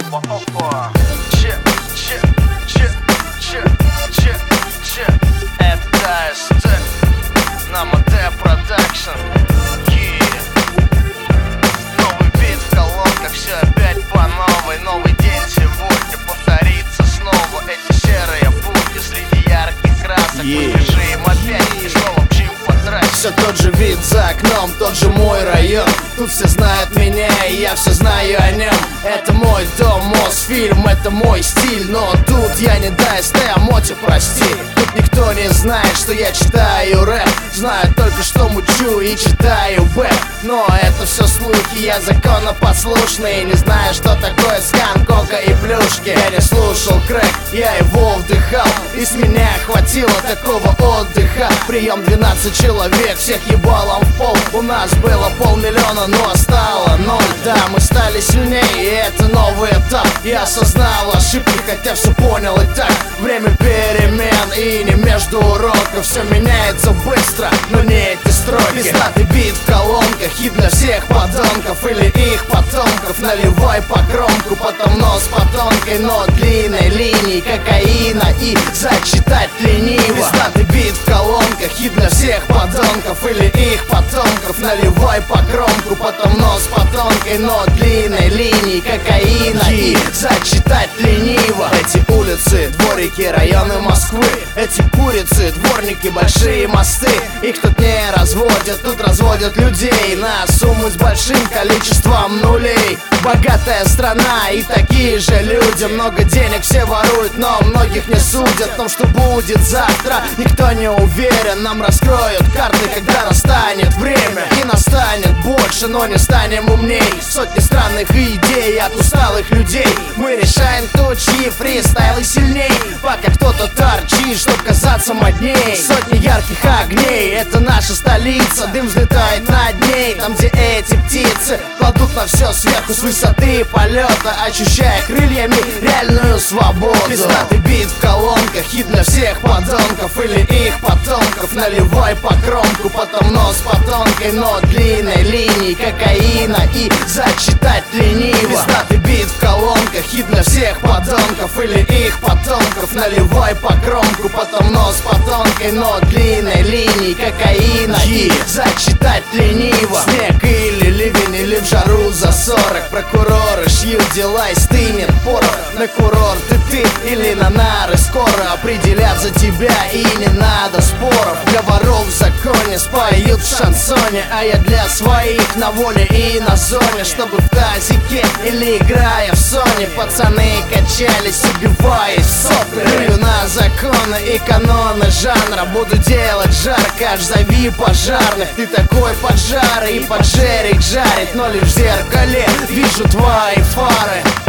Опа. Че. Это СТ. Намаде Продакшн. Новый бит в колонках, все опять по новой. Новый день сегодня повторится снова. Эти серые будни среди ярких красок. Побежим опять и снова мчим по трассе. Все тот же вид за окном, тот же мой район. Тут все знают меня, и я все знаю о нем. Это мой дом, Мосфильм, это мой стиль. Но тут я не даст, а Моти, прости. Тут никто не знает, что я читаю рэп. Знаю только, что мучу и читаю бэк. Но это все слухи, я законопослушный. Не знаю, что такое скан, кока и плюшки. Я не слушал крэк, я его вдыхал. И с меня хватило такого отдыха. Прием 12 человек, всех ебалом в пол. У нас было 500 000, но стало 0. Да, мы стали сильнее, и это новый этап. Я осознал ошибки, хотя все понял и так. Время перемен и не между уроков. Все меняется быстро, но не эти строки. Пиздатый бит в колонках, хит для всех подонков или их потомков. Наливай по кромку, потом нос по тонкой, но длинной линии кокаина и зачитать лениво. Пиздатый бит в колонках, хит для всех подонков или их потомков. Наливай по кромку, потом нос по тонкой, но длинной линии кокаина и зачитать лениво. Эти улицы, дворики, районы Москвы. Эти курицы, дворники, большие мосты. Их тут не разводят, тут разводят людей на сумму с большим количеством нулей. Богатая страна и такие же люди. Много денег все воруют, но многих не судят. В том, что будет завтра, никто не уверен. Нам раскроют карты, когда настанет время. И настанет больше, но не станем умней. Сотни странных идей от усталых людей. Мы решаем, кто чьи фристайлы сильней. Пока кто-то торчит, чтоб казаться модней. Сотни ярких огней, это наша столица. Дым взлетает над ней, там где эти птицы кладут на все сверху с высоты полета, ощущая крыльями реальную свободу. Пиздатый бит в колонках, хит для всех подонков или их потомков. Наливай по кромку, потом нос по тонкой, но длинной линии кокаина и зачитать лениво. Пиздатый бит в колонках, хит для всех подонков или их потомков. Наливай по кромку, потом нос по тонкой, но длинной линии кокаина и зачитать лениво. Снег или ливень, или в жару за 40. Прокуроры шьют дела и стынет порох. На курорт и ты или на нары скоро определят за тебя, и не надо споров. Для воров в законе споют в шансоне, а я для своих на воле и на зоне. Чтобы в тазике или играя в соне пацаны качались, убиваясь в сопли. Рыю на законы и каноны жанра. Буду делать жарко, аж зови пожарных. Ты такой поджарый и поджерик жарит, но лишь в зеркале вижу твои фары.